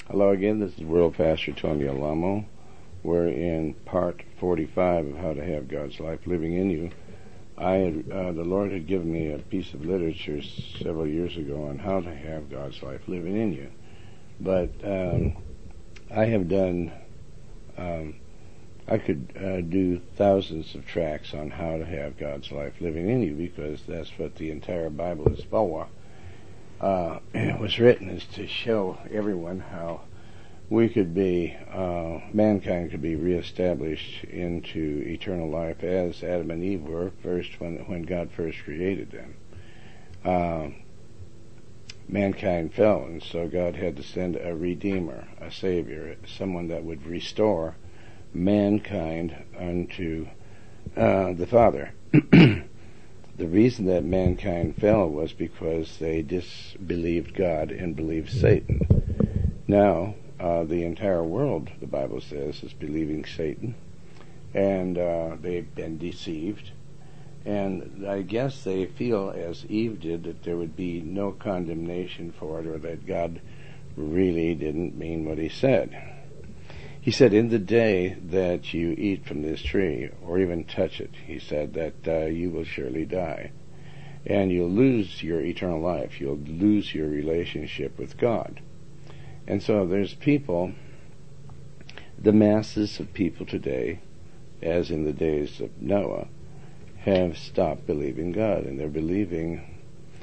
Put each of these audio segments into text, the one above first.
Hello again, this is World Pastor Tony Alamo. We're in part 45 of How to Have God's Life Living in You. The Lord had given me a piece of literature several years ago on how to have God's life living in you. But I have done, I could do thousands of tracts on how to have God's life living in you, because that's what the entire Bible is for. It was written is to show everyone how we could be, mankind could be reestablished into eternal life as Adam and Eve were first when God first created them. Mankind fell, and so God had to send a Redeemer, a Savior, someone that would restore mankind unto the Father. The reason that mankind fell was because they disbelieved God and believed Satan. Now, the entire world, the Bible says, is believing Satan, and they've been deceived. And I guess they feel, as Eve did, that there would be no condemnation for it, or that God really didn't mean what he said. He said, in the day that you eat from this tree, or even touch it, he said that you will surely die. And you'll lose your eternal life. You'll lose your relationship with God. And so there's people, the masses of people today, as in the days of Noah, have stopped believing God, and they're believing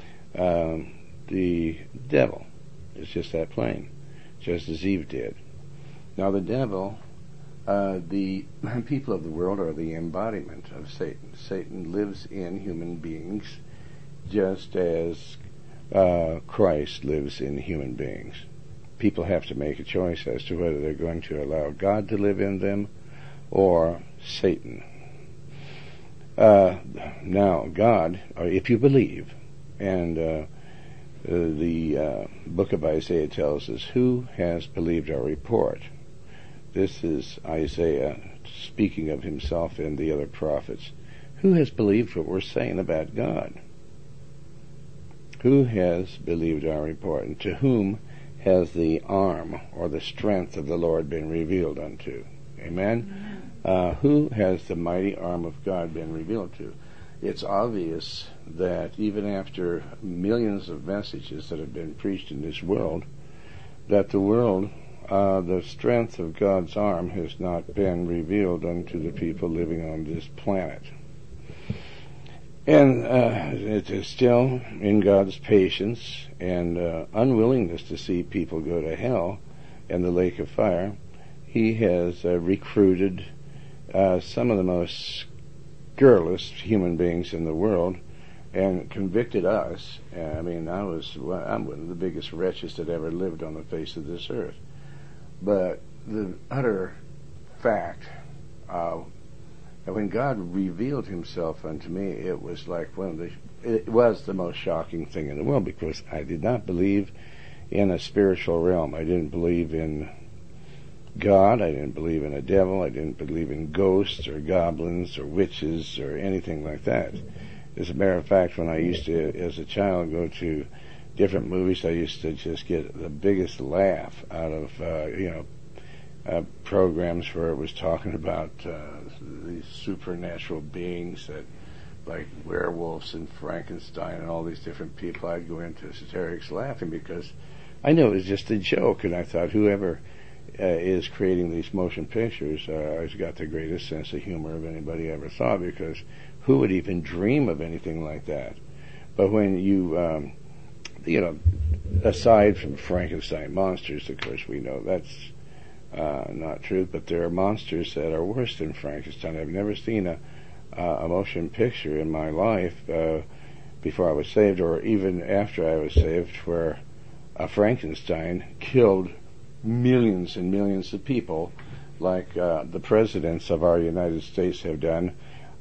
the devil. It's just that plain, just as Eve did. Now the devil, the people of the world are the embodiment of Satan. Satan lives in human beings just as Christ lives in human beings. People have to make a choice as to whether they're going to allow God to live in them or Satan. Now, God, if you believe, and the book of Isaiah tells us, who has believed our report? This is Isaiah speaking of himself and the other prophets. Who has believed what we're saying about God? Who has believed our report? And to whom has the arm or the strength of the Lord been revealed unto? Amen? Who has the mighty arm of God been revealed to? It's obvious that even after millions of messages that have been preached in this world, that the world, the strength of God's arm has not been revealed unto the people living on this planet. And it is still in God's patience and unwillingness to see people go to hell and the lake of fire. He has recruited some of the most scurrilous human beings in the world and convicted us. I mean, I'm one of the biggest wretches that ever lived on the face of this earth. But the utter fact, when God revealed himself unto me, it was like it was the most shocking thing in the world, because I did not believe in a spiritual realm. I didn't believe in God. I didn't believe in a devil. I didn't believe in ghosts or goblins or witches or anything like that. As a matter of fact, when I used to, as a child, go to different movies, I used to just get the biggest laugh out of, programs where it was talking about these supernatural beings that, like werewolves and Frankenstein and all these different people. I'd go into hysterics laughing because I knew it was just a joke, and I thought whoever is creating these motion pictures has got the greatest sense of humor of anybody ever saw, because who would even dream of anything like that? But when you, aside from Frankenstein monsters, of course we know that's not true, but there are monsters that are worse than Frankenstein. I've never seen a motion picture in my life before I was saved, or even after I was saved, where a Frankenstein killed millions and millions of people, like the presidents of our United States have done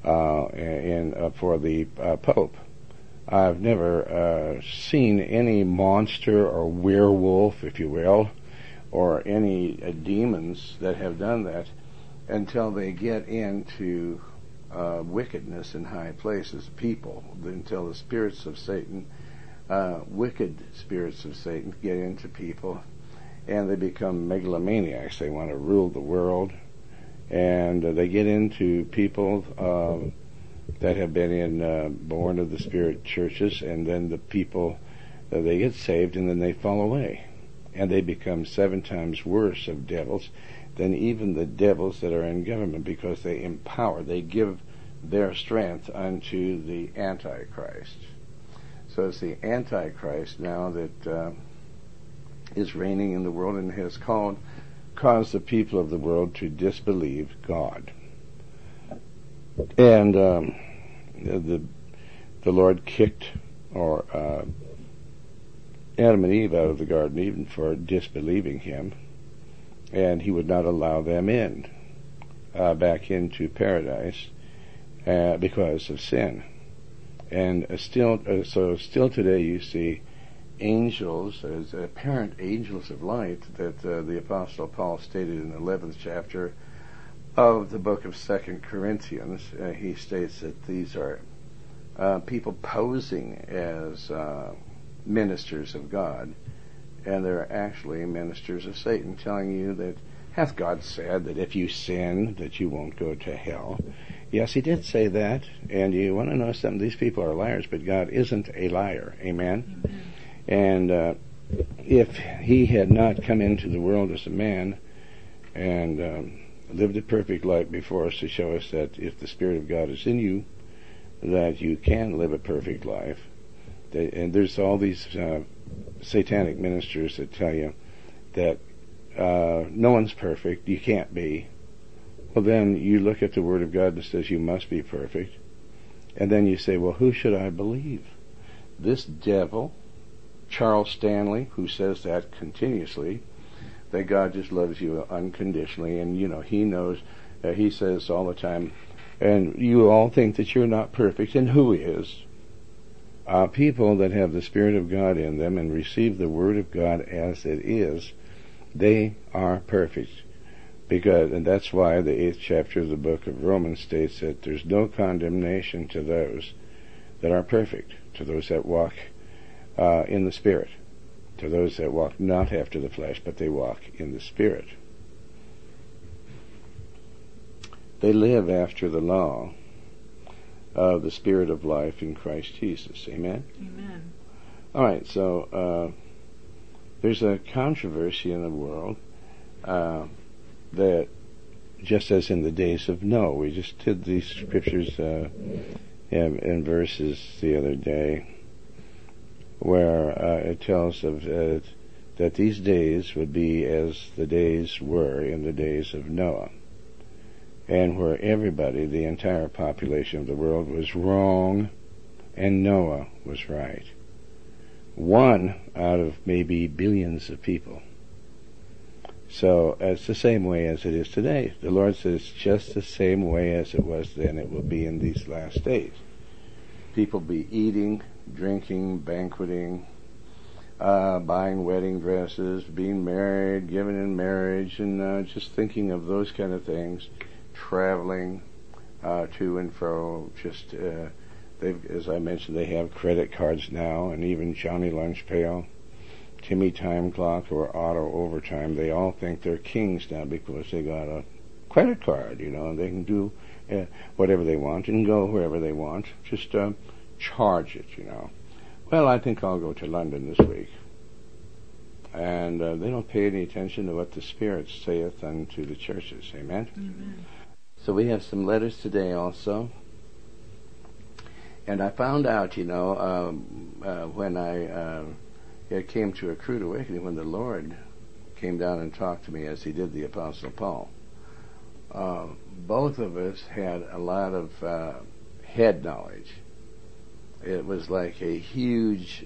for the Pope. I've never seen any monster or werewolf, if you will, or any demons that have done that until they get into wickedness in high places, people, until the spirits of Satan, wicked spirits of Satan, get into people, and they become megalomaniacs. They want to rule the world, and they get into people that have been in born of the Spirit churches, and then the people, they get saved, and then they fall away. And they become 7 times worse of devils than even the devils that are in government, because they empower, they give their strength unto the Antichrist. So it's the Antichrist now that is reigning in the world and has caused the people of the world to disbelieve God. And the Lord kicked Adam and Eve out of the Garden of Eden for disbelieving Him, and He would not allow them in back into paradise because of sin. And still today you see angels, as apparent angels of light, that the Apostle Paul stated in the 11th chapter of the book of 2 Corinthians. He states that these are people posing as ministers of God, and they're actually ministers of Satan, telling you that, hath God said that if you sin, that you won't go to hell? Yes, He did say that, and you want to know something? These people are liars, but God isn't a liar. Amen? And if He had not come into the world as a man and lived a perfect life before us to show us that if the Spirit of God is in you, that you can live a perfect life. And there's all these satanic ministers that tell you that no one's perfect, you can't be. Well, then you look at the Word of God that says you must be perfect, and then you say, well, who should I believe? This devil, Charles Stanley, who says that continuously, that God just loves you unconditionally, and He knows, he says all the time, and you all think that you're not perfect, and who is? People that have the Spirit of God in them and receive the Word of God as it is, they are perfect. And that's why the 8th chapter of the book of Romans states that there's no condemnation to those that are perfect, to those that walk in the Spirit, to those that walk not after the flesh, but they walk in the Spirit. They live after the law of the Spirit of life in Christ Jesus. Amen? Amen. All right, so there's a controversy in the world that, just as in the days of Noah, we just did these scriptures in verses the other day, where it tells of that these days would be as the days were in the days of Noah, and where everybody, the entire population of the world, was wrong and Noah was right. One out of maybe billions of people. So it's the same way as it is today. The Lord says just the same way as it was then, it will be in these last days. People be eating, drinking, banqueting, buying wedding dresses, being married, giving in marriage, and just thinking of those kind of things, traveling to and fro. Just as I mentioned, they have credit cards now, and even Johnny Lunch Pail, Timmy Time Clock, or Auto Overtime. They all think they're kings now because they got a credit card, and they can do whatever they want and go wherever they want. Just charge it, Well, I think I'll go to London this week. And they don't pay any attention to what the Spirit saith unto the churches. Amen? Amen. So we have some letters today also. And I found out, when I came to a crude awakening, when the Lord came down and talked to me as He did the Apostle Paul, both of us had a lot of head knowledge. It was like a huge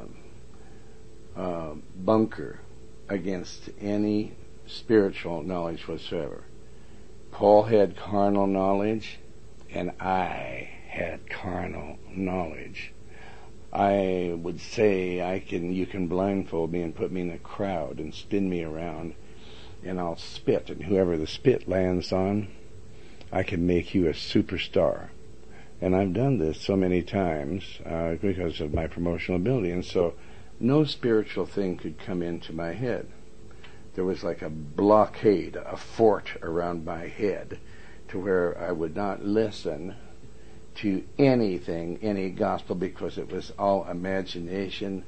bunker against any spiritual knowledge whatsoever. Paul had carnal knowledge, and I had carnal knowledge. I would say you can blindfold me and put me in a crowd and spin me around, and I'll spit, and whoever the spit lands on, I can make you a superstar. And I've done this so many times because of my promotional ability, and so no spiritual thing could come into my head. there was like a blockade, a fort around my head, to where I would not listen to anything, any gospel, because it was all imagination.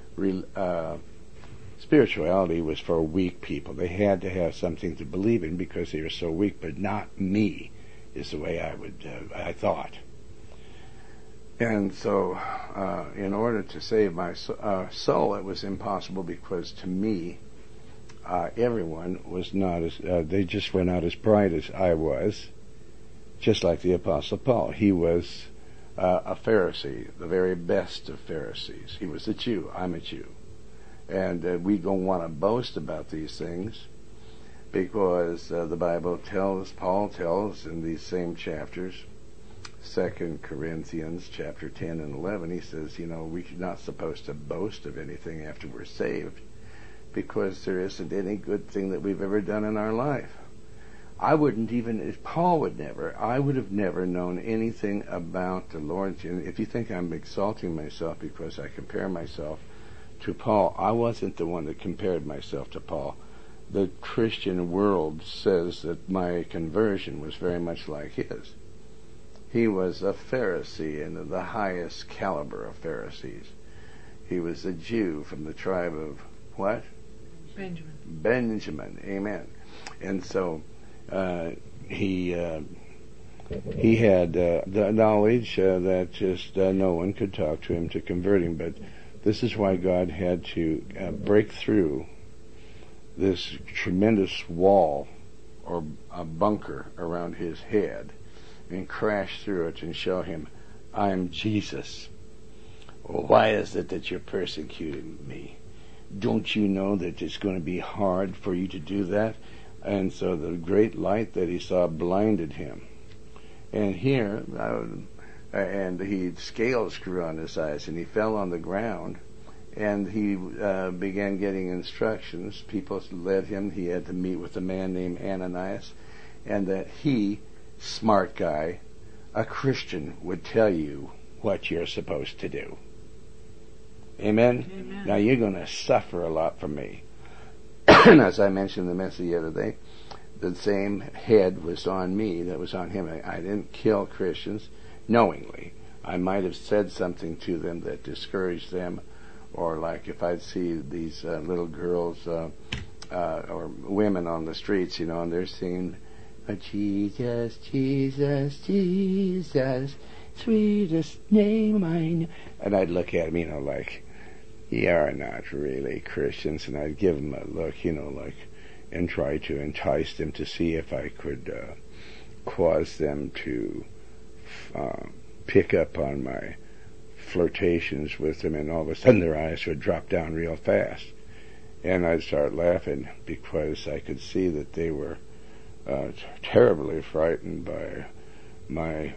Spirituality was for weak people. They had to have something to believe in because they were so weak, but not me, is the way I thought. And so, in order to save my soul, it was impossible, because to me, everyone was not as, they just were not as bright as I was, just like the Apostle Paul. He was a Pharisee, the very best of Pharisees. He was a Jew. I'm a Jew. And we don't want to boast about these things, because the Bible tells, Paul tells in these same chapters, 2 Corinthians chapter 10 and 11, he says, we're not supposed to boast of anything after we're saved, because there isn't any good thing that we've ever done in our life. I wouldn't even, if Paul would never, I would have never known anything about the Lord. If you think I'm exalting myself because I compare myself to Paul, I wasn't the one that compared myself to Paul. The Christian world says that my conversion was very much like his. He was a Pharisee in the highest caliber of Pharisees. He was a Jew from the tribe of what? Benjamin. Amen. And so he had the knowledge that just no one could talk to him to convert him. But this is why God had to break through this tremendous wall or a bunker around his head and crash through it and show him, I'm Jesus. Well, why is it that you're persecuting me? Don't you know that it's going to be hard for you to do that? And so the great light that he saw blinded him. And here, and he scales grew on his eyes, and he fell on the ground, and he began getting instructions. People led him. He had to meet with a man named Ananias, and that he, smart guy, a Christian, would tell you what you're supposed to do. Amen? Amen. Now you're going to suffer a lot from me. As I mentioned in the message the other day, the same head was on me that was on him. I didn't kill Christians knowingly. I might have said something to them that discouraged them, or like if I'd see these little girls or women on the streets, and they're singing, Jesus, Jesus, Jesus, sweetest name I know. And I'd look at them, like, you are not really Christians, and I'd give them a look, and try to entice them to see if I could cause them to pick up on my flirtations with them, and all of a sudden their eyes would drop down real fast. And I'd start laughing because I could see that they were terribly frightened by my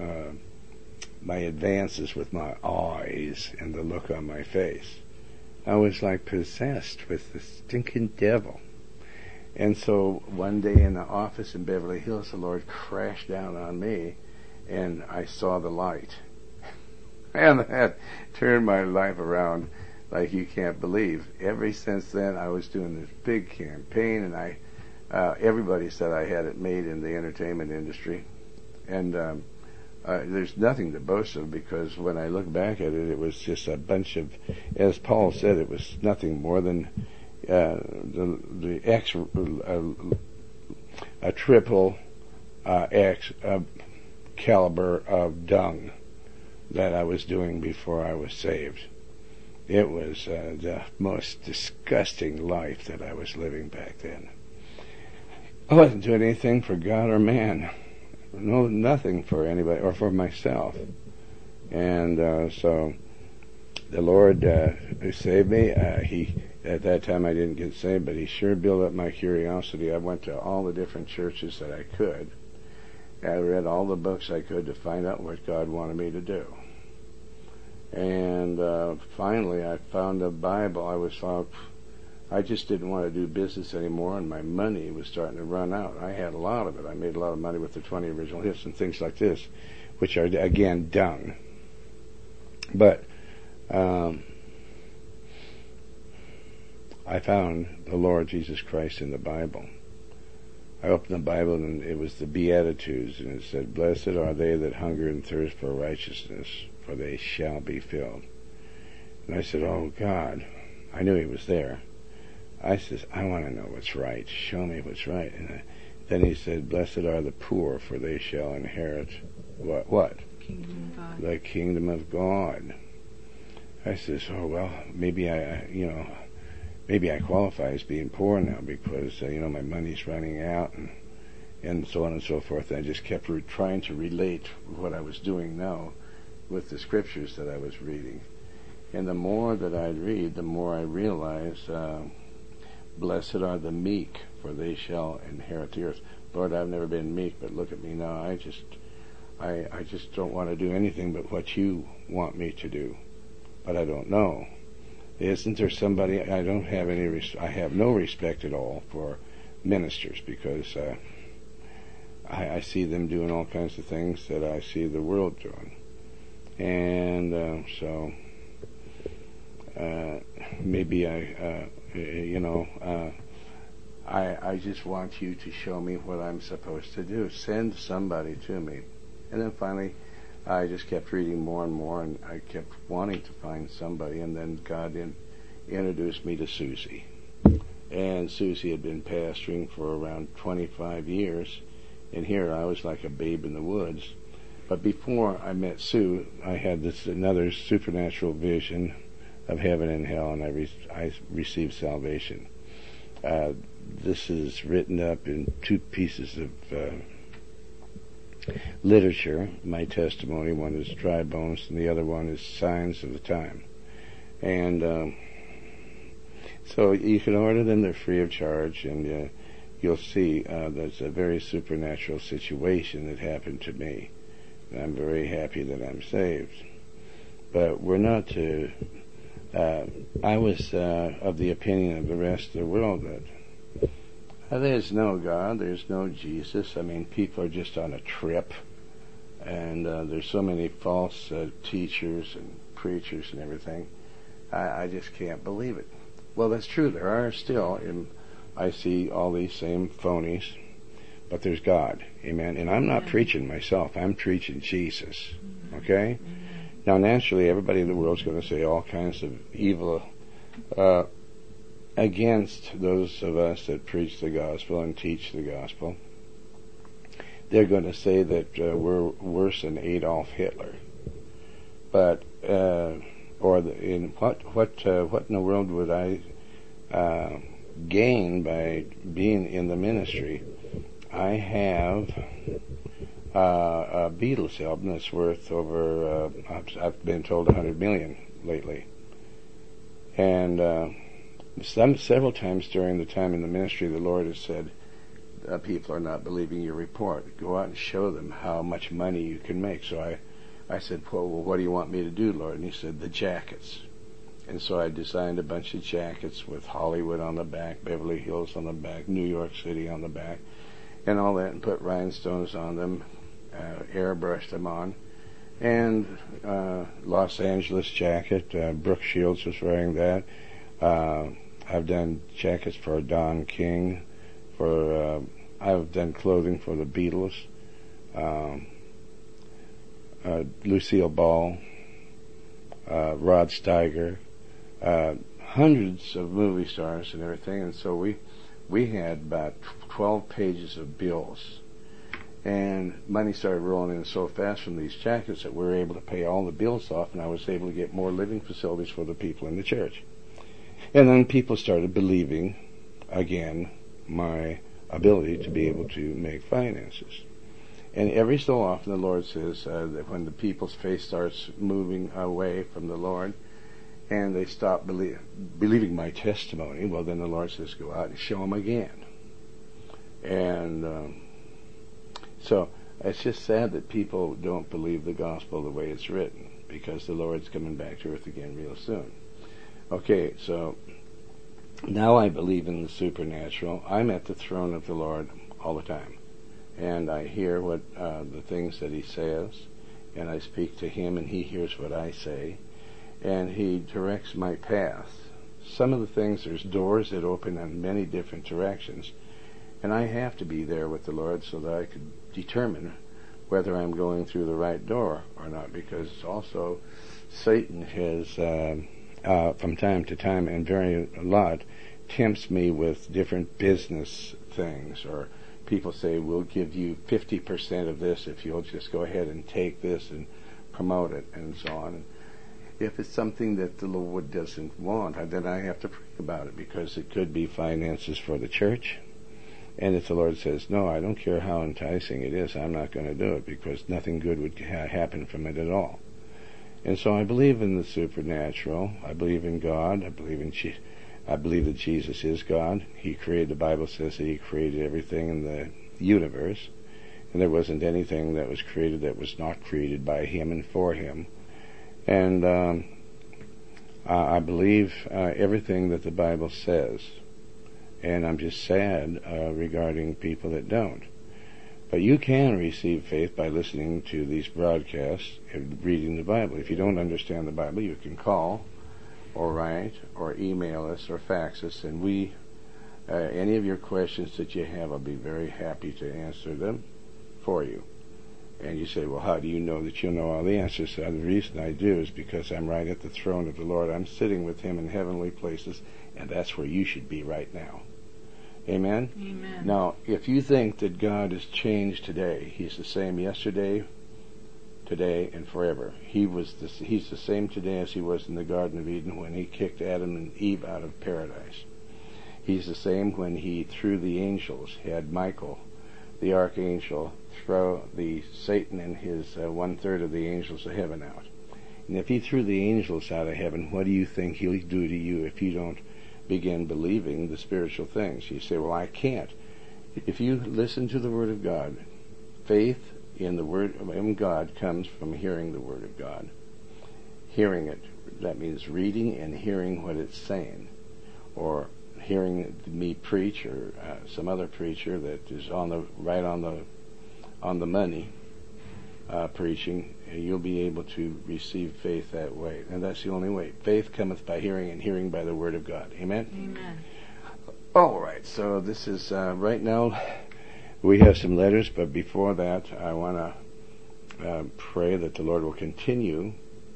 advances with my eyes and the look on my face. I was like possessed with the stinking devil. And so one day in the office in Beverly Hills, the Lord crashed down on me, and I saw the light. And that turned my life around like you can't believe. Ever since then, I was doing this big campaign, and everybody said I had it made in the entertainment industry. And there's nothing to boast of, because when I look back at it, it was just a bunch of, as Paul said, it was nothing more than a triple X caliber of dung that I was doing before I was saved. It was the most disgusting life that I was living back then. I wasn't doing anything for God or man. No, nothing for anybody or for myself. And so the Lord saved me. At that time I didn't get saved, but He sure built up my curiosity. I went to all the different churches that I could. I read all the books I could to find out what God wanted me to do. And finally I found a Bible. I just didn't want to do business anymore, and my money was starting to run out. I had a lot of it. I made a lot of money with the 20 original hits and things like this, which are, again, dung. But I found the Lord Jesus Christ in the Bible. I opened the Bible and it was the Beatitudes, and it said, "Blessed are they that hunger and thirst for righteousness, for they shall be filled." And I said, "Oh God," I knew He was there. I said, "I want to know what's right. Show me what's right." And then He said, "Blessed are the poor, for they shall inherit" what? Kingdom of God. The kingdom of God. I says, "Oh well, maybe I qualify as being poor now because my money's running out and so on and so forth." And I just kept trying to relate what I was doing now with the scriptures that I was reading. And the more that I'd read, the more I realized, blessed are the meek, for they shall inherit the earth. Lord, I've never been meek, but look at me now. I just don't want to do anything but what you want me to do. But I don't know. Isn't there somebody? I have no respect at all for ministers because I see them doing all kinds of things that I see the world doing, and so maybe I just want you to show me what I'm supposed to do. Send somebody to me, and then finally, I just kept reading more and more, and I kept wanting to find somebody, and then God introduced me to Susie. And Susie had been pastoring for around 25 years, and here I was like a babe in the woods. But before I met Sue, I had another supernatural vision of heaven and hell, and I received salvation. This is written up in 2 pieces of literature, my testimony. One is Dry Bones, and the other one is Signs of the Time. And so you can order them. They're free of charge, and you'll see there's a very supernatural situation that happened to me. And I'm very happy that I'm saved. But we're not to... I was of the opinion of the rest of the world that there's no God, there's no Jesus. I mean, people are just on a trip, and there's so many false teachers and preachers and everything. I just can't believe it. Well, that's true. There are still, I see all these same phonies, but there's God. Amen. And I'm not preaching myself. I'm preaching Jesus. Okay? Now, naturally, everybody in the world is going to say all kinds of evil against those of us that preach the gospel and teach the gospel. They're going to say that we're worse than Adolf Hitler. But what in the world would I gain by being in the ministry? I have a Beatles album that's worth over, I've been told, $100 million lately. And several times during the time in the ministry, the Lord has said, people are not believing your report. Go out and show them how much money you can make. So I said, well, what do you want me to do, Lord? And He said, the jackets. And so I designed a bunch of jackets with Hollywood on the back, Beverly Hills on the back, New York City on the back, and all that, and put rhinestones on them, airbrushed them on. And Los Angeles jacket, Brooke Shields was wearing that. I've done jackets for Don King, I've done clothing for the Beatles, Lucille Ball, Rod Steiger, hundreds of movie stars and everything. And so we had about 12 pages of bills, and money started rolling in so fast from these jackets that we were able to pay all the bills off, and I was able to get more living facilities for the people in the church. And then people started believing again my ability to be able to make finances. And every so often the Lord says that when the people's faith starts moving away from the Lord and they stop believing my testimony, well, then the Lord says, go out and show them again. And so it's just sad that people don't believe the gospel the way it's written, because the Lord's coming back to earth again real soon. Okay, so now I believe in the supernatural. I'm at the throne of the Lord all the time, and I hear what the things that He says, and I speak to Him, and He hears what I say, and He directs my path. some of the things, there's doors that open in many different directions, and I have to be there with the Lord so that I could determine whether I'm going through the right door or not, because also Satan has, from time to time, and a lot, tempts me with different business things, or people say, we'll give you 50% of this if you'll just go ahead and take this and promote it, and so on. And if it's something that the Lord doesn't want, then I have to pray about it, because it could be finances for the church. And if the Lord says, no, I don't care how enticing it is, I'm not going to do it, because nothing good would happen from it at all. And so I believe in the supernatural. I believe in God. I believe that Jesus is God. He created, the Bible says that He created everything in the universe, and there wasn't anything that was created that was not created by Him and for Him. And I believe everything that the Bible says, and I'm just sad regarding people that don't. But you can receive faith by listening to these broadcasts and reading the Bible. If you don't understand the Bible, you can call or write or email us or fax us, and any of your questions that you have, I'll be very happy to answer them for you. And you say, well, how do you know that you'll know all the answers? So the reason I do is because I'm right at the throne of the Lord. I'm sitting with Him in heavenly places, and that's where you should be right now. Amen? Amen. Now, if you think that God has changed today, He's the same yesterday, today, and forever. He's the same today as He was in the Garden of Eden when He kicked Adam and Eve out of paradise. He's the same when He, through the angels, had Michael, the archangel, throw Satan and his 1/3 of the angels of heaven out. And if He threw the angels out of heaven, what do you think He'll do to you if you don't begin believing the spiritual things? You say, well, I can't. If you listen to the Word of God, faith in the Word of God comes from hearing the Word of God. Hearing it, that means reading and hearing what it's saying, or hearing me preach, or some other preacher that is on the money preaching. You'll be able to receive faith that way, and that's the only way. Faith cometh by hearing, and hearing by the Word of God. Amen? Amen. All right, so this is, right now, we have some letters, but before that, I want to pray that the Lord will continue,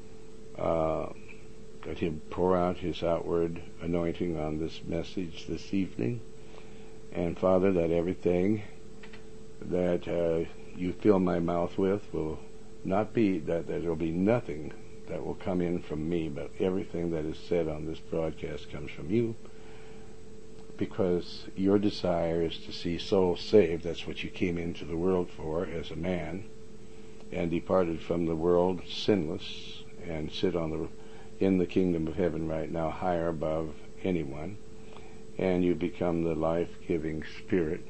that He'll pour out His outward anointing on this message this evening. And Father, that everything that you fill my mouth with will not be, that there will be nothing that will come in from me, but everything that is said on this broadcast comes from you, because your desire is to see souls saved. That's what you came into the world for as a man, and departed from the world sinless, and sit in the kingdom of heaven right now, higher above anyone, and you become the life-giving Spirit,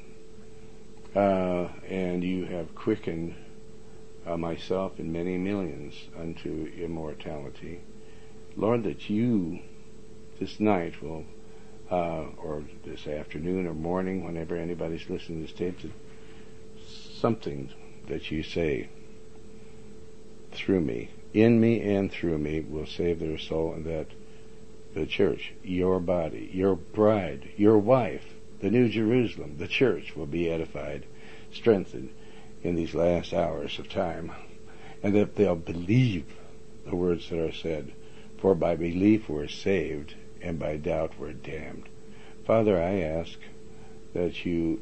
and you have quickened myself and many millions unto immortality. Lord, that you this night will, or this afternoon or morning, whenever anybody's listening to this tape, something that you say through me, in me and through me, will save their soul, and that the church, your body, your bride, your wife, the New Jerusalem, the church, will be edified, strengthened in these last hours of time, and that they'll believe the words that are said. For by belief we're saved, and by doubt we're damned. Father, I ask that you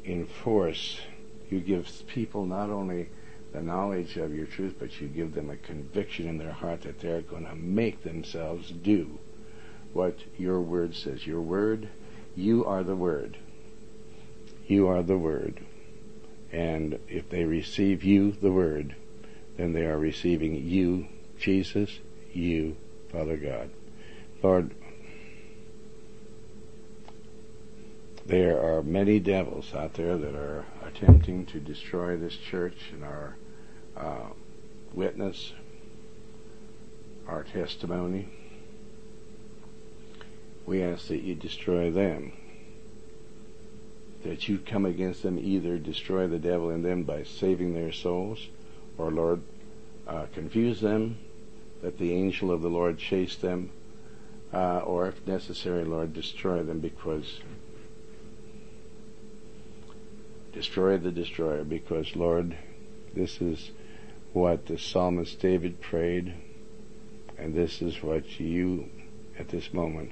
give people not only the knowledge of your truth, but you give them a conviction in their heart that they're going to make themselves do what your word says. Your word, you are the word. You are the word. And if they receive you, the word, then they are receiving you, Jesus, you, Father God. Lord, there are many devils out there that are attempting to destroy this church and our witness, our testimony. We ask that you destroy them, that you come against them, either destroy the devil in them by saving their souls, or, Lord, confuse them, that the angel of the Lord chase them or if necessary, Lord, destroy them, destroy the destroyer, because, Lord, this is what the psalmist David prayed, and this is what you, at this moment,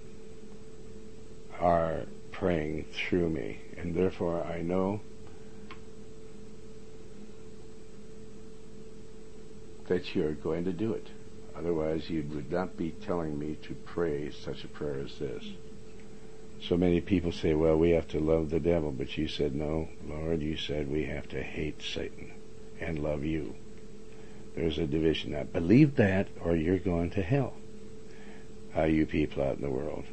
are praying through me. And therefore I know that you are going to do it. Otherwise you would not be telling me to pray such a prayer as this. So many people say, well, we have to love the devil, but you said, no, Lord, you said we have to hate Satan and love you. There's a division. Now, believe that or you're going to hell, you people out in the world.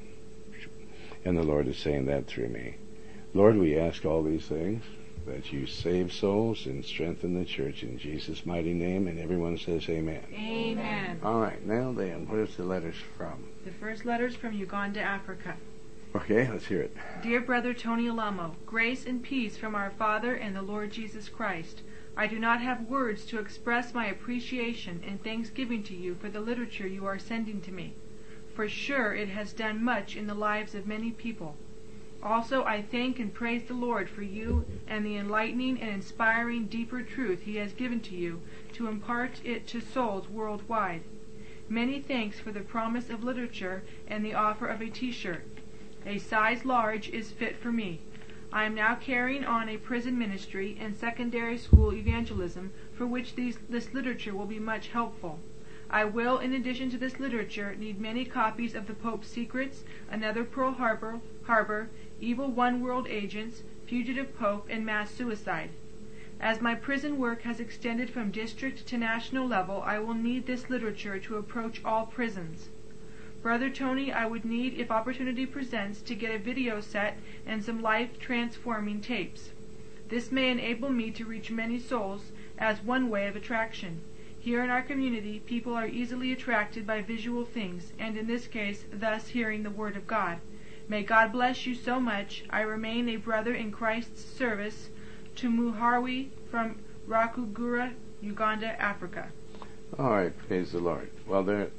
And the Lord is saying that through me. Lord, we ask all these things, that you save souls and strengthen the church in Jesus' mighty name, and everyone says amen. Amen. All right, now then, where's the letters from? The first letter's from Uganda, Africa. Okay, let's hear it. Dear Brother Tony Alamo, grace and peace from our Father and the Lord Jesus Christ. I do not have words to express my appreciation and thanksgiving to you for the literature you are sending to me. For sure it has done much in the lives of many people. Also, I thank and praise the Lord for you and the enlightening and inspiring deeper truth He has given to you to impart it to souls worldwide. Many thanks for the promise of literature and the offer of a T-shirt. A size large is fit for me. I am now carrying on a prison ministry and secondary school evangelism for which this literature will be much helpful. I will, in addition to this literature, need many copies of the Pope's Secrets, Another Pearl Harbor, Evil One World Agents, Fugitive Pope, and Mass Suicide. As my prison work has extended from district to national level, I will need this literature to approach all prisons. Brother Tony, I would need, if opportunity presents, to get a video set and some life-transforming tapes. This may enable me to reach many souls as one way of attraction. Here in our community, people are easily attracted by visual things, and in this case, thus hearing the Word of God. May God bless you so much. I remain a brother in Christ's service. To Muharwi from Rakugura, Uganda, Africa. All right, praise the Lord. Well, there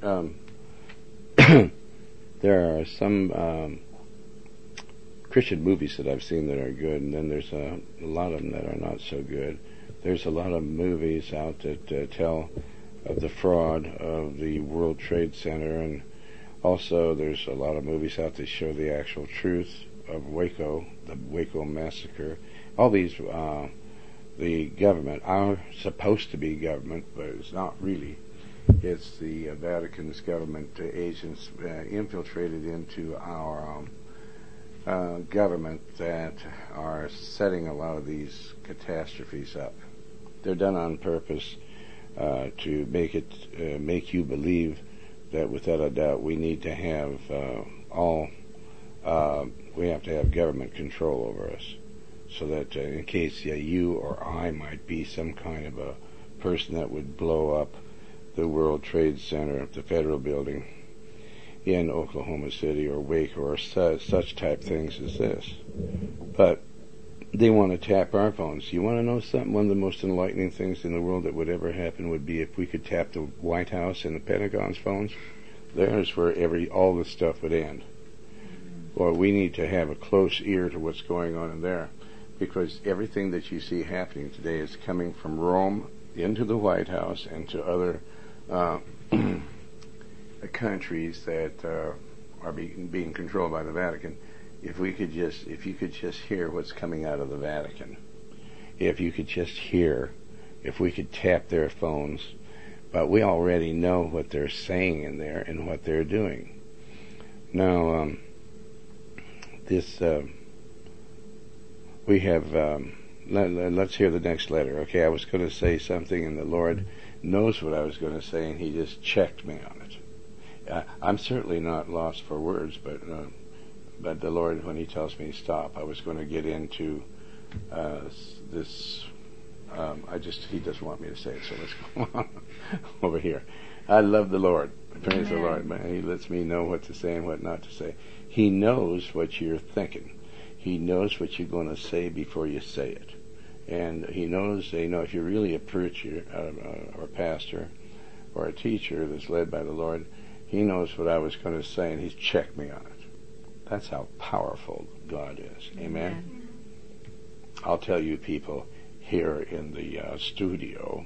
there are some Christian movies that I've seen that are good, and then there's a lot of them that are not so good. There's a lot of movies out that tell of the fraud of the World Trade Center, and also there's a lot of movies out that show the actual truth of Waco, the Waco massacre. All these, the government are supposed to be government, but it's not really. It's the Vatican's government agents infiltrated into our government that are setting a lot of these catastrophes up. They're done on purpose to make you believe that without a doubt we need to have we have to have government control over us, so that in case you or I might be some kind of a person that would blow up the World Trade Center, the federal building in Oklahoma City or Waco or such type things as this. But they want to tap our phones. You want to know something? One of the most enlightening things in the world that would ever happen would be if we could tap the White House and the Pentagon's phones. There's where all this stuff would end. Well, we need to have a close ear to what's going on in there, because everything that you see happening today is coming from Rome into the White House and to other countries that are being controlled by the Vatican. If you could just hear what's coming out of the Vatican, if you could just hear, if we could tap their phones, but we already know what they're saying in there and what they're doing. Now, we have, let's hear the next letter. Okay, I was going to say something, and the Lord knows what I was going to say, and He just checked me on it. I'm certainly not lost for words, but the Lord, when He tells me stop, I was going to get into this. He doesn't want me to say it, so let's go on over here. I love the Lord. Praise the Lord. He lets me know what to say and what not to say. He knows what you're thinking. He knows what you're going to say before you say it. And He knows, if you're really a preacher or pastor or a teacher that's led by the Lord, He knows what I was going to say, and he's checked me on it. That's how powerful God is. Amen? I'll tell you people here in the studio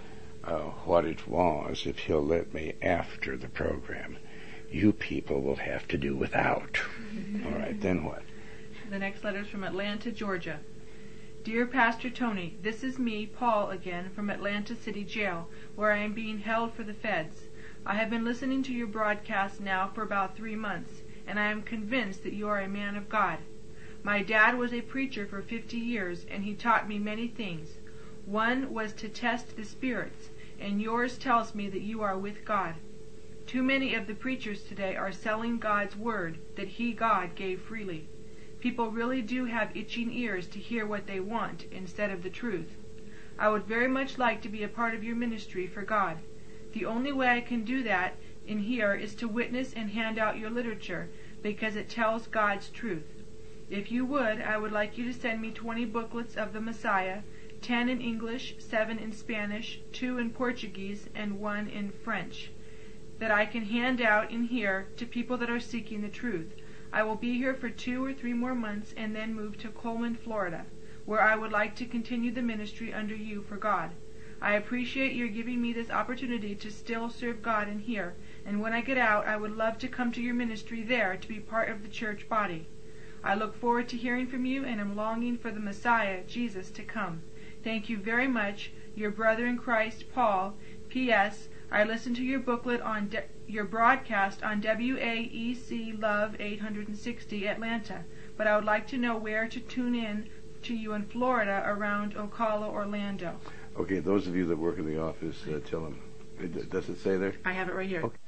what it was, if he'll let me, after the program. You people will have to do without. All right, then what? The next letter is from Atlanta, Georgia. Dear Pastor Tony, this is me, Paul, again, from Atlanta City Jail, where I am being held for the feds. I have been listening to your broadcast now for about 3 months, and I am convinced that you are a man of God. My dad was a preacher for 50 years, and he taught me many things. One was to test the spirits, and yours tells me that you are with God. Too many of the preachers today are selling God's word that He, God, gave freely. People really do have itching ears to hear what they want instead of the truth. I would very much like to be a part of your ministry for God. The only way I can do that in here is to witness and hand out your literature, because it tells God's truth. If you would, I would like you to send me 20 booklets of the Messiah, 10 in English, 7 in Spanish, 2 in Portuguese, and 1 in French, that I can hand out in here to people that are seeking the truth. I will be here for 2 or 3 more months and then move to Coleman, Florida, where I would like to continue the ministry under you for God. I appreciate your giving me this opportunity to still serve God in here, and when I get out, I would love to come to your ministry there to be part of the church body. I look forward to hearing from you and am longing for the Messiah, Jesus, to come. Thank you very much, your brother in Christ, Paul. P.S. I listened to your booklet on your broadcast on WAEC Love 860 Atlanta, but I would like to know where to tune in to you in Florida around Ocala, Orlando. Okay, those of you that work in the office, tell them. Does it say there? I have it right here. Okay.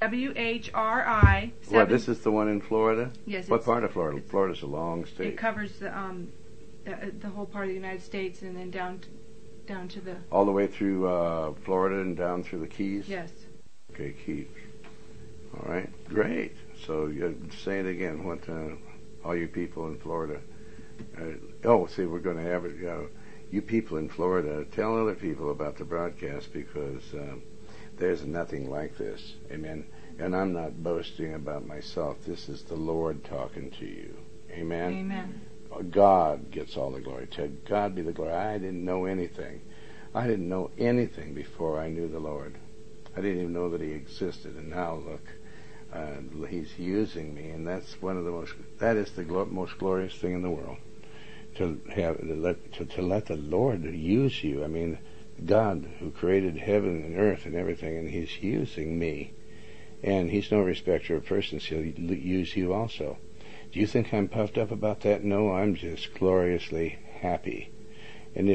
WHRI. Well, this is the one in Florida? Yes. What part of Florida? Florida's a long state. It covers the whole part of the United States and then down to the... All the way through Florida and down through the Keys? Yes. Okay, Keys. All right, great. So say it again. What all you people in Florida? See, we're going to have it. You people in Florida, tell other people about the broadcast, because there's nothing like this. Amen. And I'm not boasting about myself. This is the Lord talking to you. Amen. Amen. God gets all the glory. To God be the glory. I didn't know anything. I didn't know anything before I knew the Lord. I didn't even know that He existed. And now look, He's using me, and that's that is the most glorious thing in the world. To let the Lord use you. I mean, God who created heaven and earth and everything, and He's using me. And He's no respecter of persons. He'll use you also. Do you think I'm puffed up about that? No, I'm just gloriously happy. And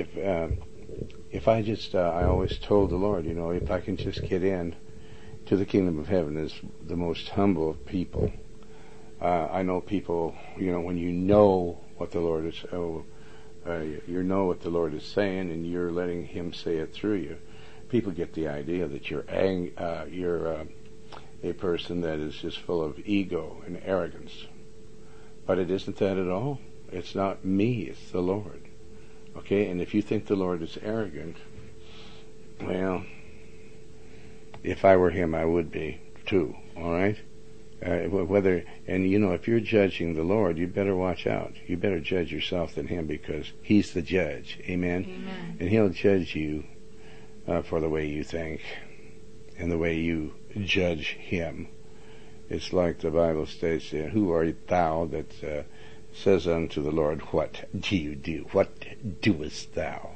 if I just, I always told the Lord, if I can just get in to the kingdom of heaven as the most humble of people. I know people, when you know what the Lord is, you know what the Lord is saying, and you're letting Him say it through you. People get the idea that you're a person that is just full of ego and arrogance. But it isn't that at all. It's not me, it's the Lord. Okay, and if you think the Lord is arrogant, well, if I were Him, I would be too, all right? If you're judging the Lord, you better watch out. You better judge yourself than Him, because He's the judge. Amen? Amen. And He'll judge you for the way you think and the way you judge Him. It's like the Bible states, who art thou that says unto the Lord, what do you do? What doest thou?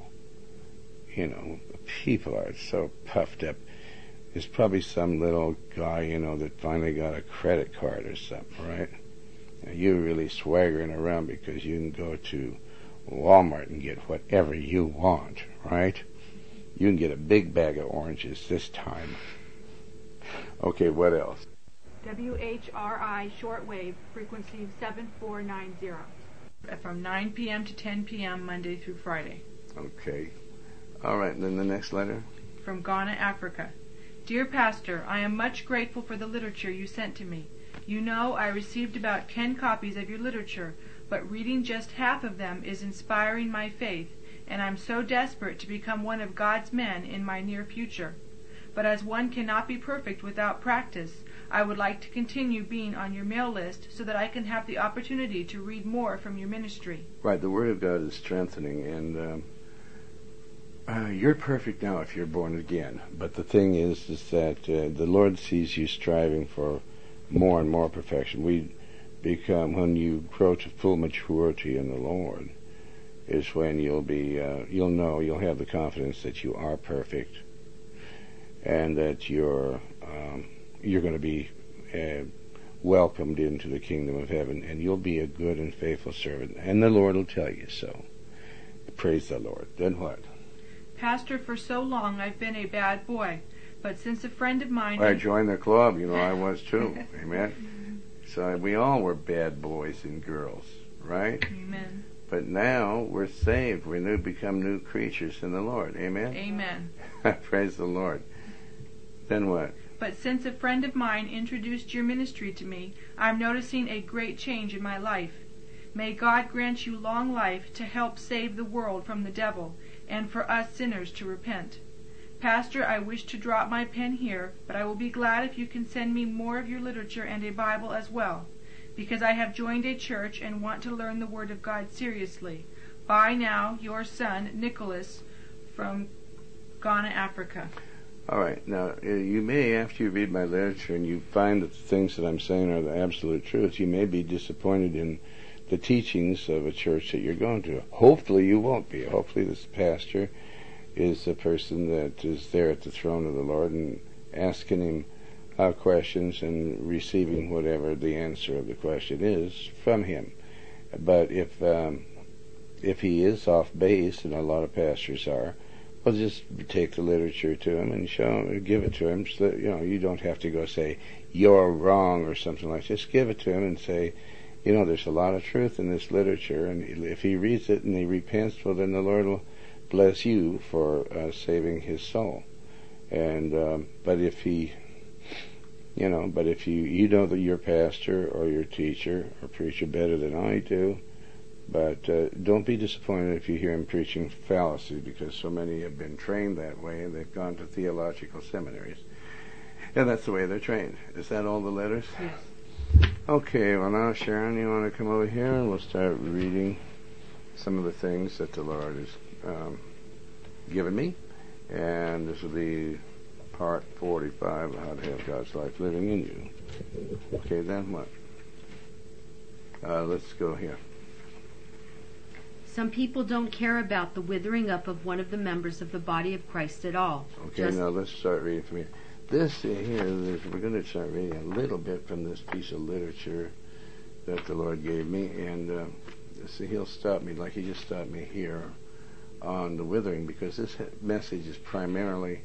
People are so puffed up. There's probably some little guy, that finally got a credit card or something, right? And you're really swaggering around because you can go to Walmart and get whatever you want, right? You can get a big bag of oranges this time. Okay, what else? WHRI shortwave frequency 7490 from 9 p.m. to 10 p.m. Monday through Friday. Okay. All right, then the next letter. From Ghana, Africa. Dear Pastor, I am much grateful for the literature you sent to me. I received about 10 copies of your literature, but reading just half of them is inspiring my faith, and I'm so desperate to become one of God's men in my near future. But as one cannot be perfect without practice, I would like to continue being on your mail list so that I can have the opportunity to read more from your ministry. Right, the Word of God is strengthening, and you're perfect now if you're born again. But the thing is that the Lord sees you striving for more and more perfection. When you grow to full maturity in the Lord, is when you'll have the confidence that you are perfect, and that you're going to be welcomed into the kingdom of heaven, and you'll be a good and faithful servant, and the Lord will tell you so. Praise the Lord. Then what? Pastor, for so long I've been a bad boy, but since a friend of mine... I joined the club. I was too. Amen. So we all were bad boys and girls, right? Amen. But now we're saved. We become new creatures in the Lord. Amen? Amen. Praise the Lord. Then what? But since a friend of mine introduced your ministry to me, I'm noticing a great change in my life. May God grant you long life to help save the world from the devil, and for us sinners to repent. Pastor, I wish to drop my pen here, but I will be glad if you can send me more of your literature and a Bible as well, because I have joined a church and want to learn the Word of God seriously. Bye now, your son, Nicholas, from Ghana, Africa. All right. Now, you may, after you read my literature and you find that the things that I'm saying are the absolute truth, you may be disappointed in the teachings of a church that you're going to. Hopefully you won't be. Hopefully this pastor is a person that is there at the throne of the Lord and asking him questions and receiving whatever the answer of the question is from him. But if he is off base, and a lot of pastors are, well, just take the literature to him and give it to him, so that, you don't have to go say, you're wrong or something like that. Just give it to him and say, there's a lot of truth in this literature, and if he reads it and he repents, well, then the Lord will bless you for saving his soul. And but if you know that your pastor or your teacher or preacher better than I do, but don't be disappointed if you hear him preaching fallacy, because so many have been trained that way, and they've gone to theological seminaries, and that's the way they're trained. Is that all the letters? Yes. Okay, well now, Sharon, you want to come over here and we'll start reading some of the things that the Lord has given me. And this will be part 45 of How to Have God's Life Living in You. Okay, then what? Let's go here. Some people don't care about the withering up of one of the members of the body of Christ at all. Okay, now let's start reading from here. This here, we're going to start reading a little bit from this piece of literature that the Lord gave me, and see, he'll stop me like he just stopped me here on the withering, because this message is primarily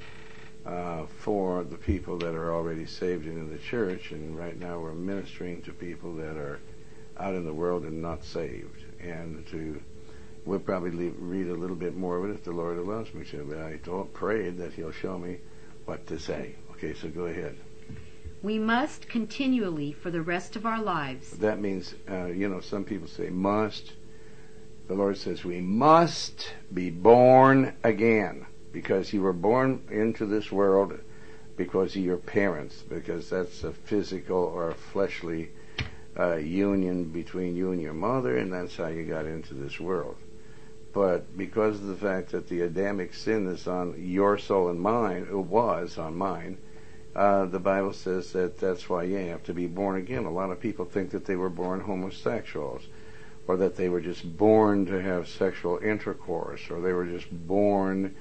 for the people that are already saved in the church, and right now we're ministering to people that are out in the world and not saved, and we'll probably read a little bit more of it if the Lord allows me to, but I prayed that he'll show me what to say. Okay, so go ahead. We must continually, for the rest of our lives. That means, some people say must. The Lord says we must be born again, because you were born into this world because of your parents, because that's a physical or a fleshly union between you and your mother, and that's how you got into this world. But because of the fact that the Adamic sin is on your soul and mine, it was on mine, the Bible says that's why you have to be born again. A lot of people think that they were born homosexuals, or that they were just born to have sexual intercourse, or they were just born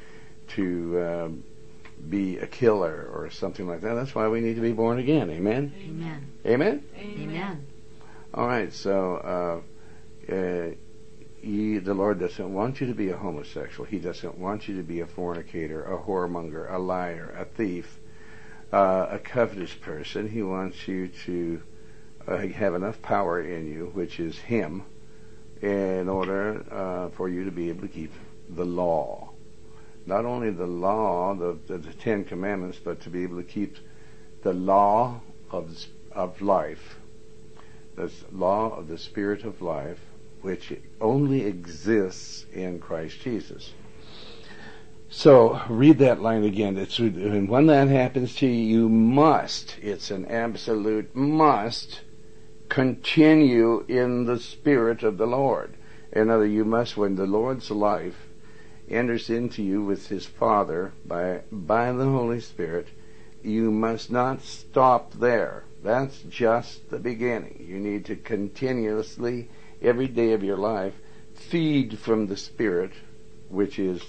to be a killer or something like that. That's why we need to be born again. Amen? Amen. Amen? Amen. All right, so the Lord doesn't want you to be a homosexual. He doesn't want you to be a fornicator, a whoremonger, a liar, a thief, a covetous person. He wants you to have enough power in you, which is Him, in order for you to be able to keep the law. Not only the law, the Ten Commandments, but to be able to keep the law of life, the law of the Spirit of life, which only exists in Christ Jesus. So read that line again. And when that happens to you, you must, it's an absolute must, continue in the Spirit of the Lord. In other, you must, when the Lord's life enters into you with His Father by the Holy Spirit, you must not stop there. That's just the beginning. You need to continuously, every day of your life, feed from the Spirit, which is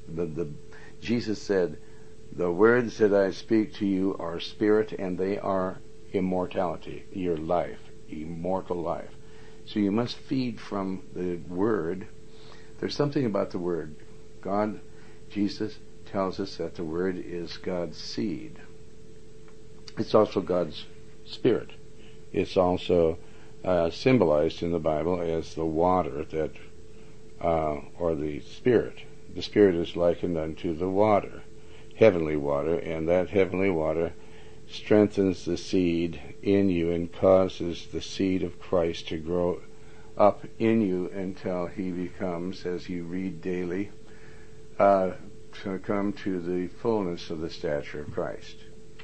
Jesus said, the words that I speak to you are spirit and they are immortality, your life, immortal life. So you must feed from the Word. There's something about the Word. Jesus tells us that the Word is God's seed. It's also God's Spirit. It's also symbolized in the Bible as the water that, or the Spirit. The Spirit is likened unto the water, heavenly water, and that heavenly water strengthens the seed in you and causes the seed of Christ to grow up in you until He becomes, as you read daily, to come to the fullness of the stature of Christ.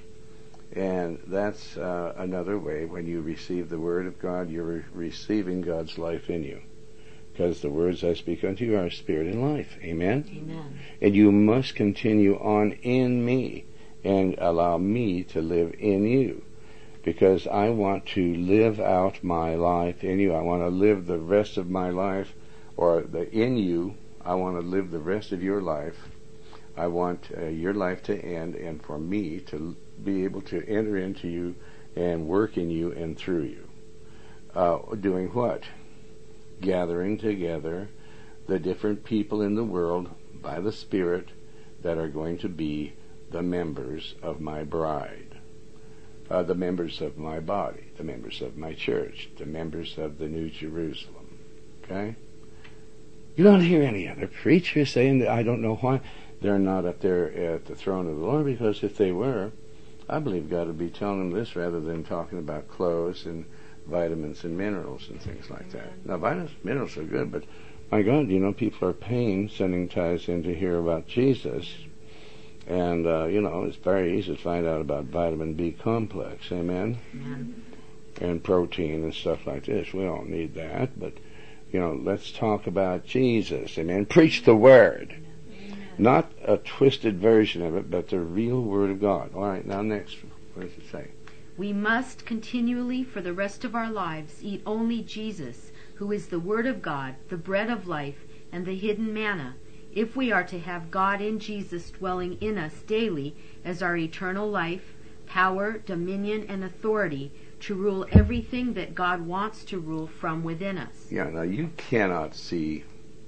And that's another way. When you receive the Word of God, you're receiving God's life in you. Because the words I speak unto you are spirit and life. Amen? Amen. And you must continue on in me and allow me to live in you. Because I want to live out my life in you. I want to live the rest of my life, in you. I want to live the rest of your life. I want your life to end and for me to be able to enter into you and work in you and through you. Doing what? Gathering together the different people in the world by the Spirit that are going to be the members of my bride, the members of my body, the members of my church, the members of the New Jerusalem. Okay? You don't hear any other preacher saying that. I don't know why they're not up there at the throne of the Lord, because if they were, I believe God would be telling them this rather than talking about clothes and vitamins and minerals and things like that. Now, vitamins and minerals are good, but my God, people are paying, sending tithes in to hear about Jesus. And, it's very easy to find out about vitamin B complex. Amen? Amen. And protein and stuff like this. We don't need that, but, let's talk about Jesus. Amen? Preach the Word. Amen. Not a twisted version of it, but the real Word of God. All right, now next, what does it say? We must continually, for the rest of our lives, eat only Jesus, who is the Word of God, the bread of life, and the hidden manna, if we are to have God in Jesus dwelling in us daily as our eternal life, power, dominion, and authority to rule everything that God wants to rule from within us. Yeah, now you cannot see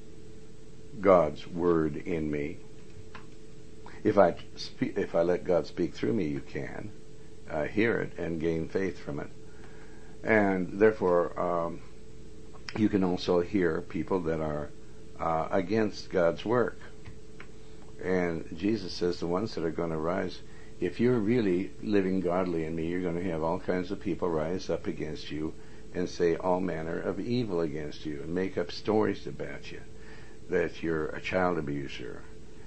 God's Word in me. If I let God speak through me, you can hear it and gain faith from it. And therefore, you can also hear people that are against God's work. And Jesus says the ones that are going to rise, if you're really living godly in me, you're going to have all kinds of people rise up against you and say all manner of evil against you and make up stories about you, that you're a child abuser,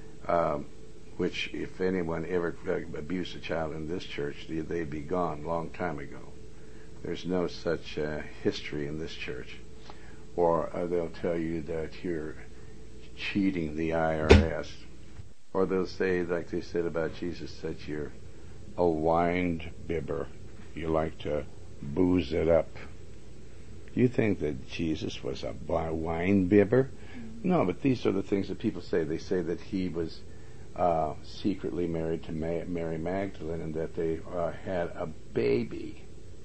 which if anyone ever abused a child in this church, they'd be gone a long time ago. There's no such history in this church. Or they'll tell you that you're cheating the IRS. Or they'll say, like they said about Jesus, that you're a wine bibber. You like to booze it up. Do you think that Jesus was a wine bibber? No, but these are the things that people say. They say that he was secretly married to Mary Magdalene and that they had a baby.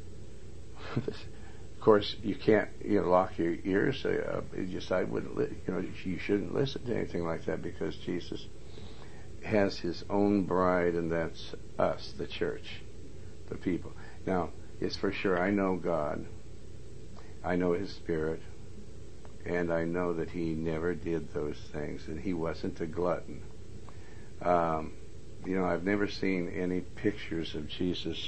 Of course, you can't lock your ears. I wouldn't. You shouldn't listen to anything like that, because Jesus has His own bride, and that's us, the church, the people. Now, it's for sure. I know God. I know His Spirit, and I know that He never did those things, and He wasn't a glutton. I've never seen any pictures of Jesus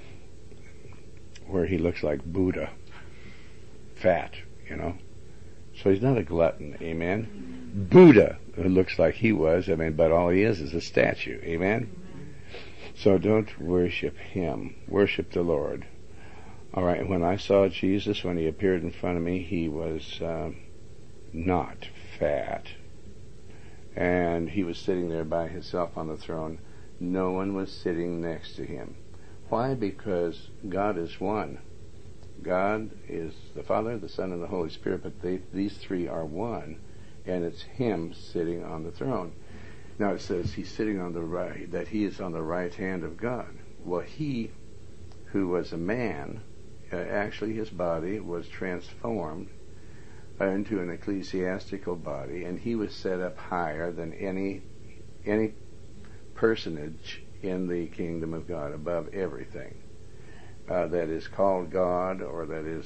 where He looks like Buddha. Fat, So he's not a glutton, amen? Buddha, who looks like he was, but all he is a statue, amen? So don't worship him. Worship the Lord. All right, when I saw Jesus, when he appeared in front of me, he was not fat. And he was sitting there by himself on the throne. No one was sitting next to him. Why? Because God is one. God is the Father, the Son, and the Holy Spirit, but these three are one, and it's him sitting on the throne. Now it says he's sitting on the right, that he is on the right hand of God. Well, he who was a man, actually his body was transformed into an ecclesiastical body, and he was set up higher than any personage in the kingdom of God, above everything that is called God, or that is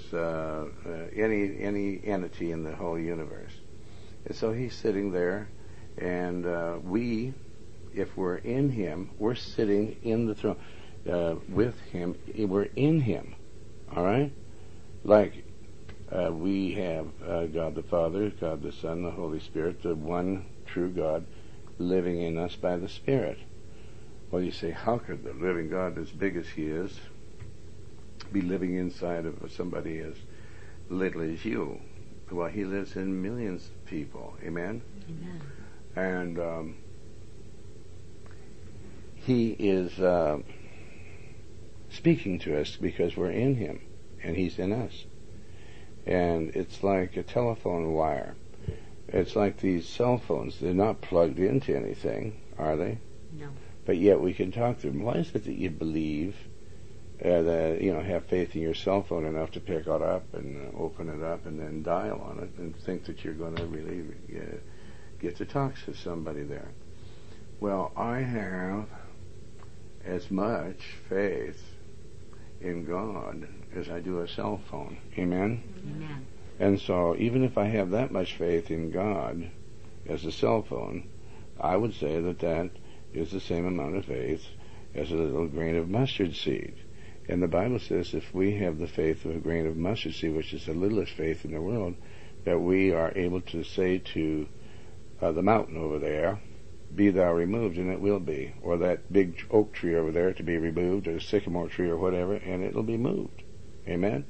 any entity in the whole universe. And so he's sitting there, and we, if we're in him, we're sitting in the throne with him. We're in him. All right, like we have God the Father, God the Son, the Holy Spirit, the one true God, living in us by the Spirit. Well, you say, how could the living God, as big as he is, be living inside of somebody as little as you? Well, he lives in millions of people. Amen? Amen. And he is speaking to us because we're in him, and he's in us. And it's like a telephone wire. It's like these cell phones. They're not plugged into anything, are they? No. But yet we can talk to them. Why is it that you believe that, have faith in your cell phone enough to pick it up and open it up and then dial on it and think that you're going to really get to talk to somebody there? Well, I have as much faith in God as I do a cell phone. Amen? Amen. And so even if I have that much faith in God as a cell phone, I would say that is the same amount of faith as a little grain of mustard seed. And the Bible says if we have the faith of a grain of mustard seed, which is the littlest faith in the world, that we are able to say to the mountain over there, be thou removed, and it will be. Or that big oak tree over there to be removed, or the sycamore tree or whatever, and it'll be moved. Amen?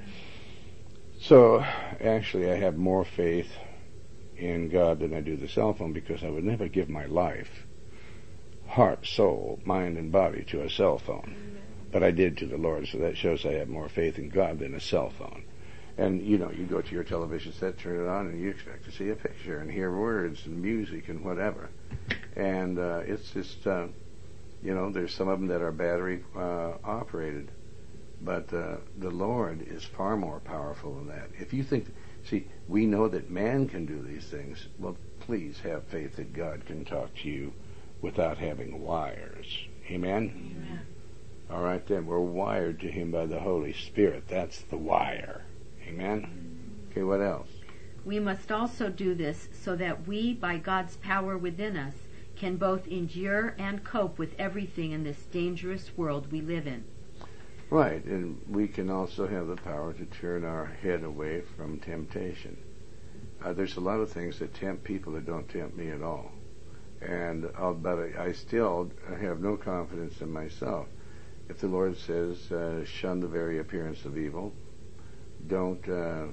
So, actually, I have more faith in God than I do the cell phone, because I would never give my life, heart, soul, mind, and body to a cell phone. But I did to the Lord, so that shows I have more faith in God than a cell phone. And, you go to your television set, turn it on, and you expect to see a picture and hear words and music and whatever. And it's just, there's some of them that are battery operated. But the Lord is far more powerful than that. If you think, we know that man can do these things. Well, please have faith that God can talk to you without having wires. Amen? Amen. All right, then. We're wired to him by the Holy Spirit. That's the wire. Amen? Okay, what else? We must also do this so that we, by God's power within us, can both endure and cope with everything in this dangerous world we live in. Right, and we can also have the power to turn our head away from temptation. There's a lot of things that tempt people that don't tempt me at all. And but I still have no confidence in myself. If the Lord says, shun the very appearance of evil, don't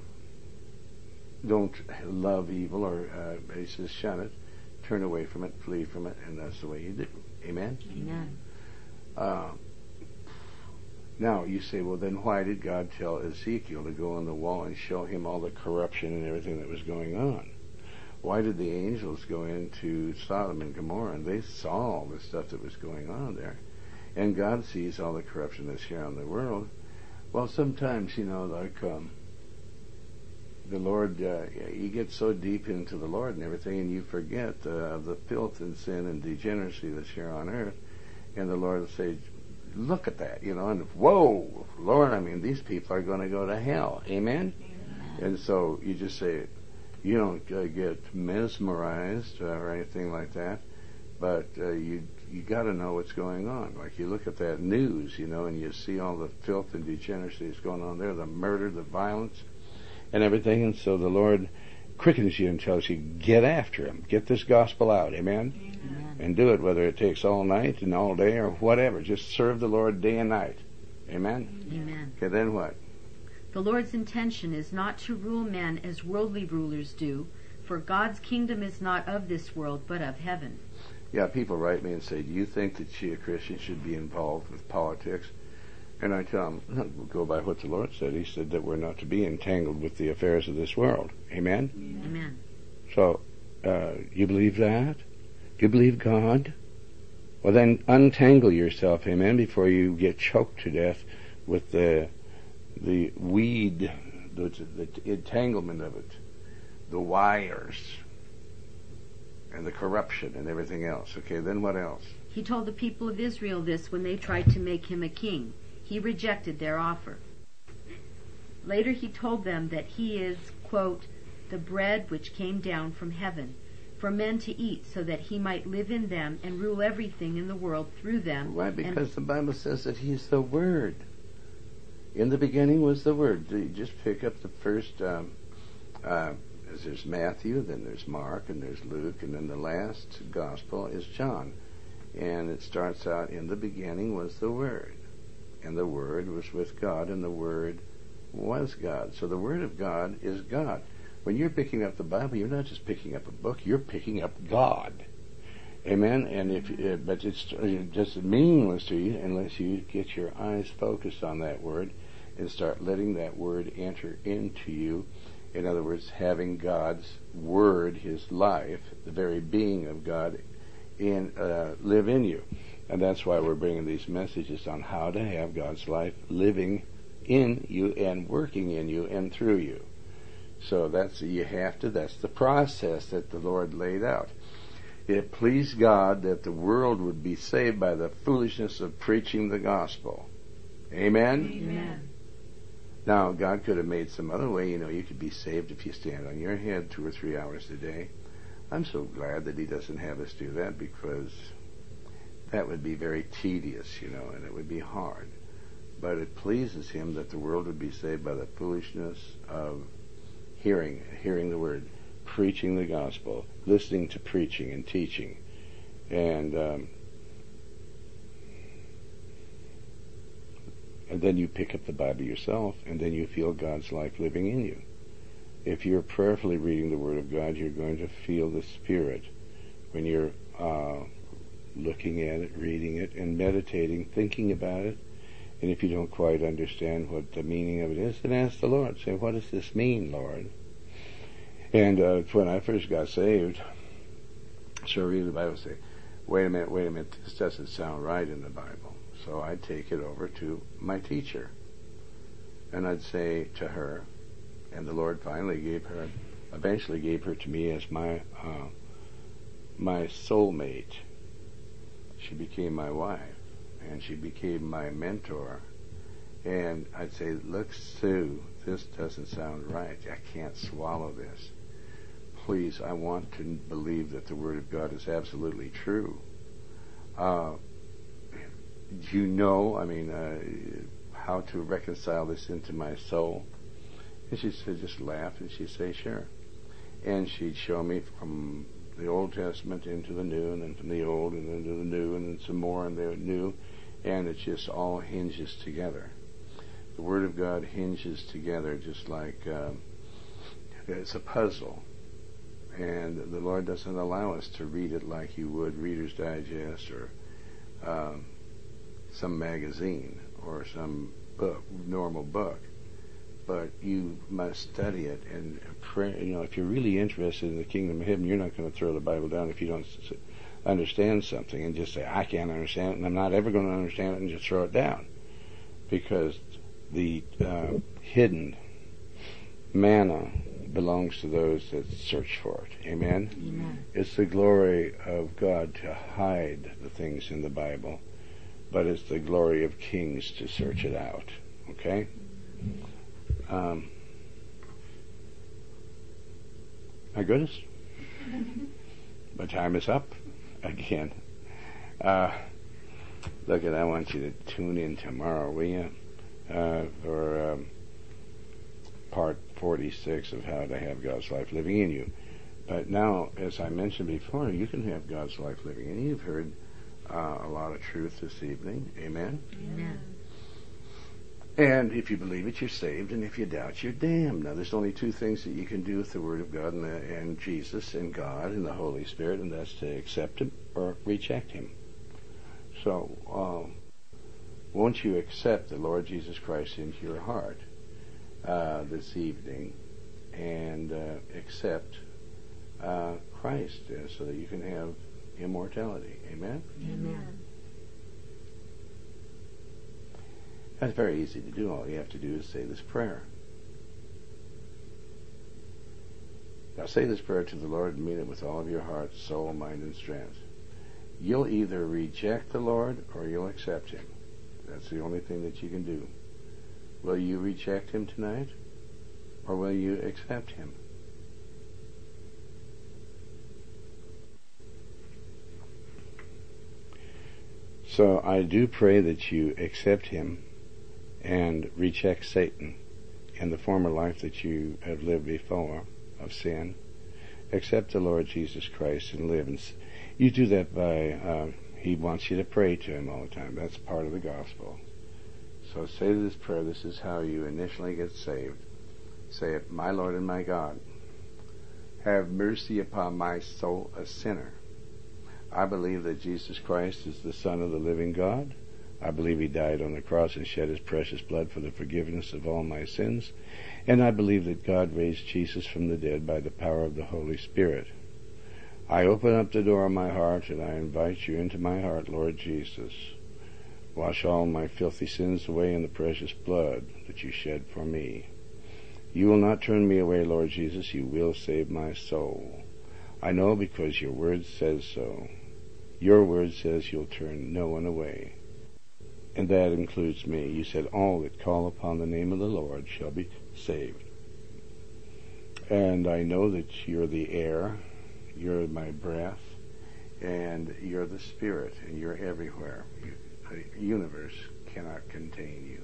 love evil, or he says shun it, turn away from it, flee from it, and that's the way you do. Amen? Amen. Now, you say, well, then why did God tell Ezekiel to go on the wall and show him all the corruption and everything that was going on? Why did the angels go into Sodom and Gomorrah, and they saw all the stuff that was going on there? And God sees all the corruption that's here on the world. Well, sometimes, like the Lord, you get so deep into the Lord and everything, and you forget the filth and sin and degeneracy that's here on earth. And the Lord will say, look at that, and whoa, Lord, these people are going to go to hell. Amen? Amen. And so you just say, you don't get mesmerized or anything like that, but you got to know what's going on. Like you look at that news, and you see all the filth and degeneracy that's going on there, the murder, the violence, and everything. And so the Lord quickens you and tells you, get after him. Get this gospel out. Amen? Amen. And do it, whether it takes all night and all day or whatever. Just serve the Lord day and night. Amen? Amen. Okay, then what? The Lord's intention is not to rule men as worldly rulers do, for God's kingdom is not of this world, but of heaven. Yeah, people write me and say, do you think that a Christian should be involved with politics? And I tell them, go by what the Lord said. He said that we're not to be entangled with the affairs of this world. Amen? Amen. So, you believe that? Do you believe God? Well, then untangle yourself, amen, before you get choked to death with the weed, the entanglement of it, the wires, and the corruption and everything else. Okay, then what else? He told the people of Israel this when they tried to make him a king. He rejected their offer. Later he told them that he is, quote, the bread which came down from heaven, for men to eat, so that he might live in them and rule everything in the world through them. Why? Because the Bible says that he's the Word. In the beginning was the Word. You just pick up the first, there's Matthew, then there's Mark, and there's Luke, and then the last gospel is John. And it starts out, in the beginning was the Word. And the Word was with God, and the Word was God. So the Word of God is God. When you're picking up the Bible, you're not just picking up a book, you're picking up God. Amen? And but it's just meaningless to you unless you get your eyes focused on that Word and start letting that Word enter into you. In other words, having God's Word, His life, the very being of God, live in you. And that's why we're bringing these messages on how to have God's life living in you and working in you and through you. So that's the process that the Lord laid out. It pleased God that the world would be saved by the foolishness of preaching the gospel. Amen? Amen. Now, God could have made some other way. You could be saved if you stand on your head 2 or 3 hours a day. I'm so glad that He doesn't have us do that, because that would be very tedious, and it would be hard. But it pleases Him that the world would be saved by the foolishness of hearing the Word, preaching the gospel, listening to preaching and teaching. And then you pick up the Bible yourself, and then you feel God's life living in you. If you're prayerfully reading the Word of God, you're going to feel the Spirit when you're looking at it, reading it, and meditating, thinking about it. And if you don't quite understand what the meaning of it is, then ask the Lord. Say, what does this mean, Lord? And when I first got saved, so I read the Bible and say, wait a minute, this doesn't sound right in the Bible. So I'd take it over to my teacher. And I'd say to her, and the Lord eventually gave her to me as my soulmate. She became my wife, and she became my mentor. And I'd say, look, Sue, this doesn't sound right. I can't swallow this. Please, I want to believe that the Word of God is absolutely true. Do you know, how to reconcile this into my soul? And she said, just laugh, and she'd say, sure. And she'd show me from the Old Testament into the New, and then from the Old and into the New, and then some more in the New, and it just all hinges together. The Word of God hinges together just like it's a puzzle. And the Lord doesn't allow us to read it like you would Reader's Digest or some magazine or some normal book. But you must study it and pray. If you're really interested in the kingdom of heaven, you're not going to throw the Bible down if you don't understand something and just say, I can't understand it, and I'm not ever going to understand it, and just throw it down. Because the hidden manna belongs to those that search for it. Amen? Amen. It's the glory of God to hide the things in the Bible, but it's the glory of kings to search it out. Okay? My goodness. My time is up again. Look, I want you to tune in tomorrow, will you? For part 46 of how to have God's life living in you. But now, as I mentioned before, you can have God's life living in you. You've heard a lot of truth this evening. Amen? Amen. And if you believe it, you're saved, and if you doubt, you're damned. Now, there's only two things that you can do with the Word of God and Jesus and God and the Holy Spirit, and that's to accept Him or reject Him. So, won't you accept the Lord Jesus Christ into your heart this evening and accept Christ so that you can have immortality? Amen? Amen. That's very easy to do. All you have to do is say this prayer. Now say this prayer to the Lord and mean it with all of your heart, soul, mind, and strength. You'll either reject the Lord or you'll accept Him. That's the only thing that you can do. Will you reject Him tonight or will you accept Him? So I do pray that you accept Him and reject Satan and the former life that you have lived before of sin. Accept the Lord Jesus Christ and live. And you do that by, He wants you to pray to Him all the time. That's part of the gospel. So say this prayer. This is how you initially get saved. Say it, my Lord and my God, have mercy upon my soul, a sinner. I believe that Jesus Christ is the Son of the living God. I believe He died on the cross and shed His precious blood for the forgiveness of all my sins. And I believe that God raised Jesus from the dead by the power of the Holy Spirit. I open up the door of my heart and I invite you into my heart, Lord Jesus. Wash all my filthy sins away in the precious blood that you shed for me. You will not turn me away, Lord Jesus. You will save my soul. I know because your word says so. Your word says you'll turn no one away. And that includes me. You said, all that call upon the name of the Lord shall be saved. And I know that you're the air, you're my breath, and you're the Spirit, and you're everywhere. The universe cannot contain you.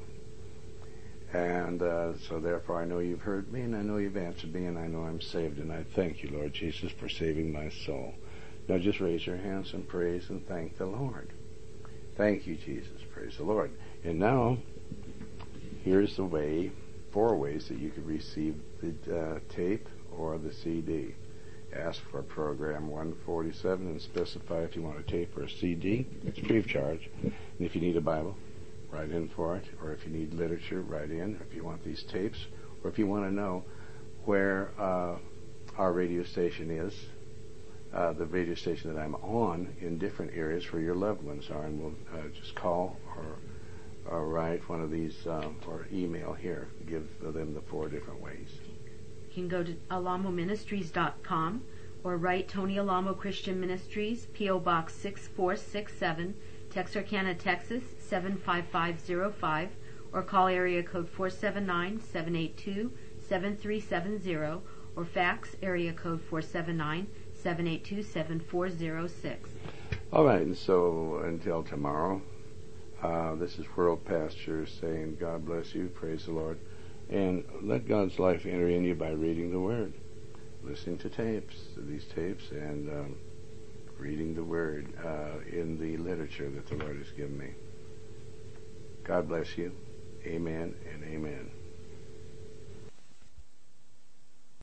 And so therefore I know you've heard me, and I know you've answered me, and I know I'm saved. And I thank you, Lord Jesus, for saving my soul. Now just raise your hands and praise and thank the Lord. Thank you, Jesus. Praise the Lord. And now, here's the way, 4 ways that you could receive the tape or the CD. Ask for program 147 and specify if you want a tape or a CD. It's free of charge. And if you need a Bible, write in for it. Or if you need literature, write in. If you want these tapes, or if you want to know where our radio station is, the radio station that I'm on in different areas where your loved ones are, and we'll just call or write one of these or email here. Give them the 4 different ways. You can go to alamoministries.com or write Tony Alamo Christian Ministries, P.O. Box 6467, Texarkana, Texas 75505, or call area code 479-782-7370, or fax area code 479-782-7406. All right, and so until tomorrow, this is World Pastor saying, God bless you, praise the Lord, and let God's life enter in you by reading the Word, listening to these tapes, and reading the Word in the literature that the Lord has given me. God bless you. Amen and amen.